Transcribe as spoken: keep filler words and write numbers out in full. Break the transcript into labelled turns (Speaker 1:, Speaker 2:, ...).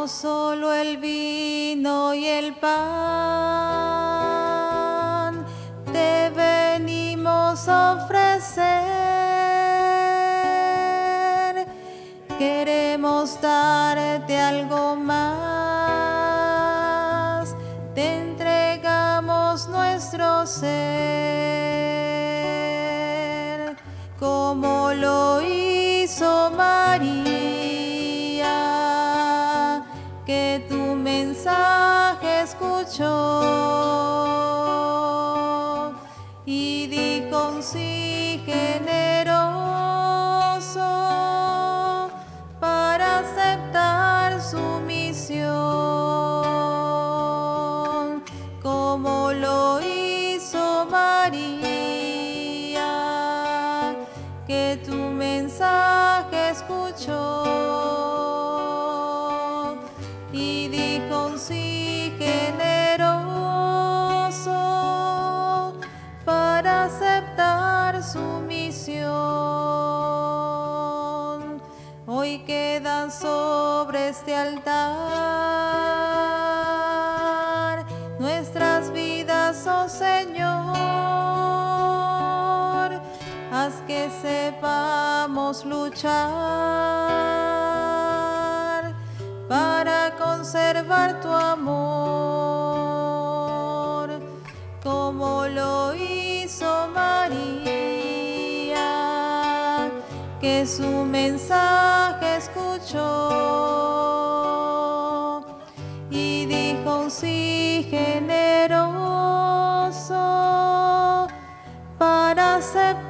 Speaker 1: solo el vino y el pan te venimos a ofrecer. Queremos darte algo más, te entregamos nuestro ser, como lo hizo María, que tu mensaje escuchó y dijo un sí generoso para aceptar su misión, como lo hizo María, que tu mensaje escuchó y dijo un sí generoso para aceptar su misión. Hoy quedan sobre este altar nuestras vidas, oh Señor. Haz que sepamos luchar para conservar tu amor, como lo hizo María, que su mensaje escuchó y dijo un sí generoso para aceptar